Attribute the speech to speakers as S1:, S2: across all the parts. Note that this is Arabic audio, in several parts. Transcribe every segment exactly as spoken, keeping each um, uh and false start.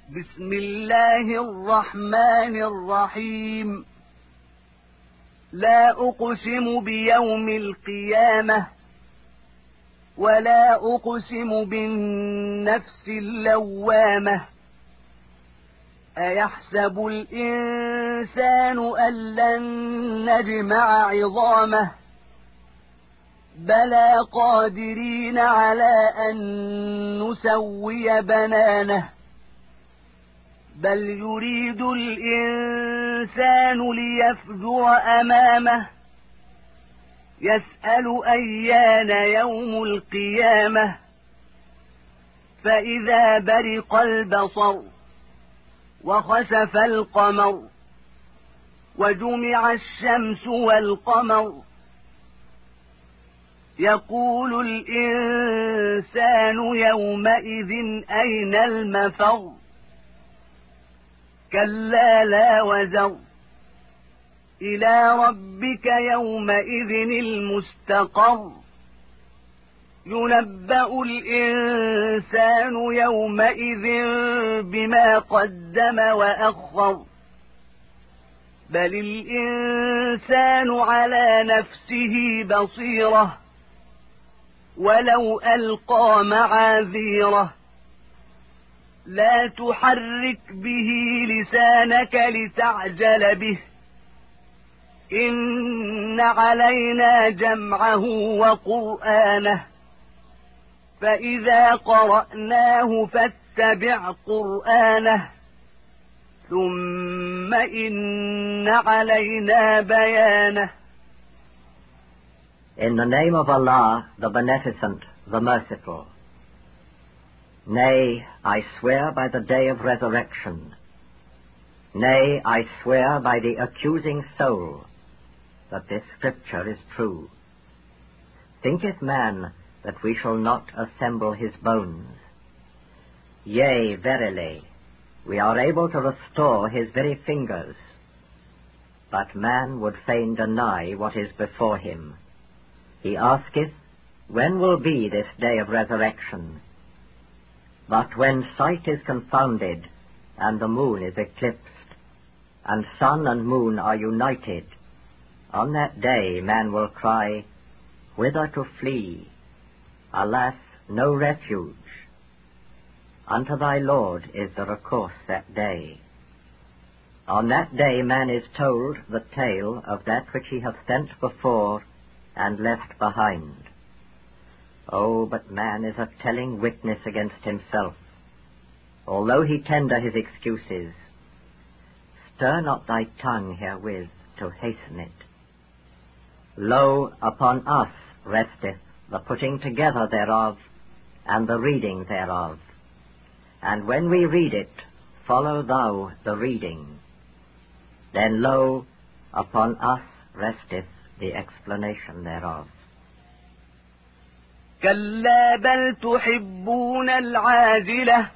S1: بسم الله الرحمن الرحيم. لا أقسم بيوم القيامة ولا أقسم بالنفس اللوامة. أيحسب الإنسان أن لن نجمع عظامه بلى قادرين على أن نسوي بنانه بل يريد الإنسان ليفجر أمامه يسأل أيان يوم القيامة فإذا برق البصر وخسف القمر وجمع الشمس والقمر يقول الإنسان يومئذ أين المفر كلا لا وزر إلى ربك يومئذ المستقر ينبأ الإنسان يومئذ بما قدم وأخر بل الإنسان على نفسه بصيرة ولو ألقى معاذيره لا تحرك به لسانك لتعجل به إن علينا جمعه وقرآنه فإذا قرأناه فاتبع قرآنه ثم إن علينا بيانه.
S2: In the name of Allah, the Beneficent, the Merciful. Nay, I swear by the day of resurrection. Nay, I swear by the accusing soul that this scripture is true. Thinketh man that we shall not assemble his bones? Yea, verily, we are able to restore his very fingers. But man would fain deny what is before him. He asketh, when will be this day of resurrection? But when sight is confounded, and the moon is eclipsed, and sun and moon are united, on that day man will cry, whither to flee? Alas, no refuge. Unto thy Lord is the recourse that day. On that day man is told the tale of that which he hath sent before and left behind. Oh, but man is a telling witness against himself, although he tender his excuses. Stir not thy tongue herewith to hasten it. Lo, upon us resteth the putting together thereof, and the reading thereof. And when we read it, follow thou the reading. Then lo, upon us resteth the explanation thereof.
S1: كلا بل تحبون العاجلة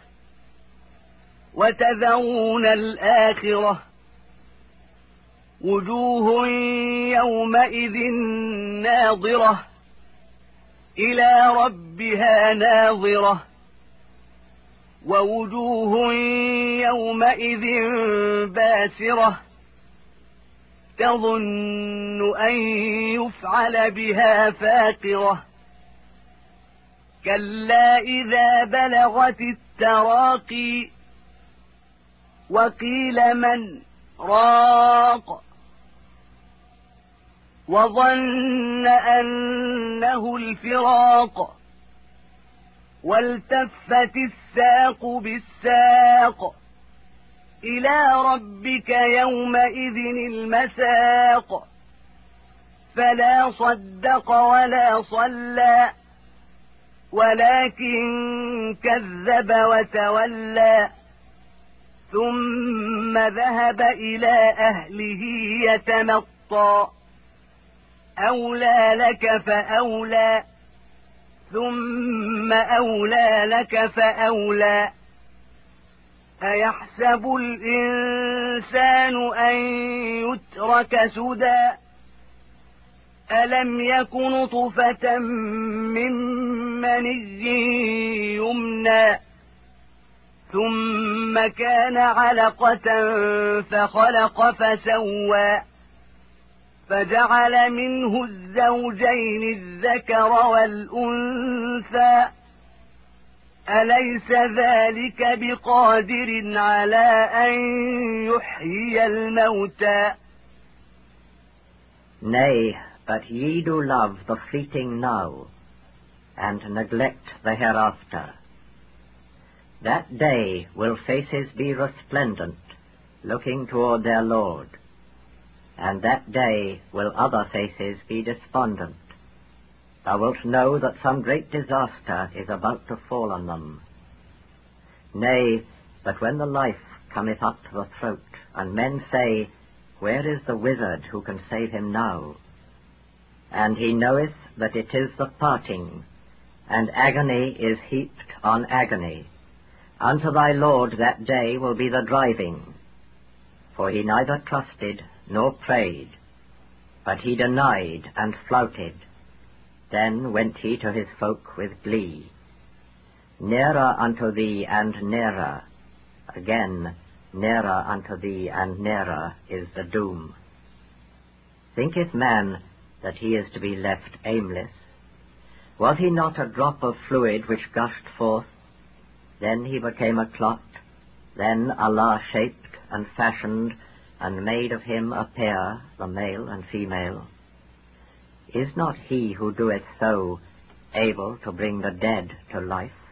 S1: وتذرون الآخرة وجوه يومئذ ناظرة إلى ربها ناظرة ووجوه يومئذ باسرة تظن أن يفعل بها فاقرة كلا إذا بلغت التراقي وقيل من راق وظن أنه الفراق والتفت الساق بالساق إلى ربك يومئذ المساق فلا صدق ولا صلى ولكن كذب وتولى ثم ذهب إلى أهله يتمطى أولى لك فأولى ثم أولى لك فأولى أيحسب الإنسان أن يترك سدى ألم يك نطفة من مني يمنى ثم كان علقة فخلق فسوى فجعل منه الزوجين الذكر والأنثى أليس ذلك بقادر على أن يحيي الموتى
S2: Nay, but ye do love the fleeting now, and neglect the hereafter. That day will faces be resplendent, looking toward their Lord, and that day will other faces be despondent. Thou wilt know that some great disaster is about to fall on them. Nay, but when the life cometh up to the throat, and men say, Where is the wizard who can save him now? And he knoweth that it is the parting, and agony is heaped on agony. Unto thy Lord that day will be the driving. For he neither trusted nor prayed, but he denied and flouted. Then went he to his folk with glee. Nearer unto thee and nearer, again, nearer unto thee and nearer is the doom. Thinketh man that he is to be left aimless? Was he not a drop of fluid which gushed forth? Then he became a clot, then Allah shaped and fashioned and made of him a pair, the male and female. Is not he who doeth so able to bring the dead to life?